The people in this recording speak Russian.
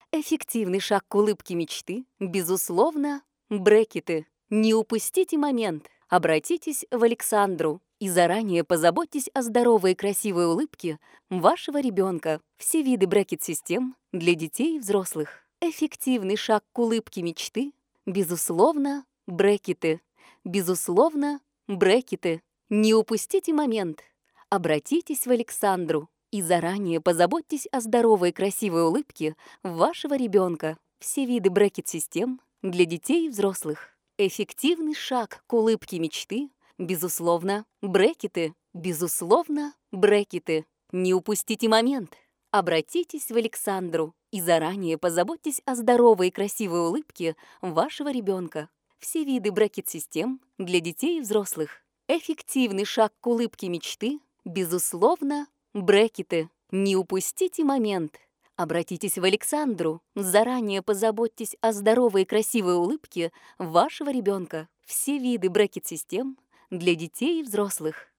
Эффективный шаг к улыбке мечты, безусловно, брекеты. Не упустите момент. Обратитесь в Александру и заранее позаботьтесь о здоровой и красивой улыбке вашего ребенка. Все виды брекет-систем для детей и взрослых. Эффективный шаг к улыбке мечты, безусловно, брекеты. Безусловно, брекеты. Не упустите момент. Обратитесь в Александру и заранее позаботьтесь о здоровой и красивой улыбке вашего ребенка. Все виды брекет-систем для детей и взрослых. Эффективный шаг к улыбке мечты, безусловно, брекеты. Безусловно, брекеты. Не упустите момент. Обратитесь в Александру и заранее позаботьтесь о здоровой и красивой улыбке вашего ребенка. Все виды брекет-систем для детей и взрослых. Эффективный шаг к улыбке мечты, безусловно, брекеты. Не упустите момент. Обратитесь в Александру, заранее позаботьтесь о здоровой и красивой улыбке вашего ребенка. Все виды брекет-систем для детей и взрослых.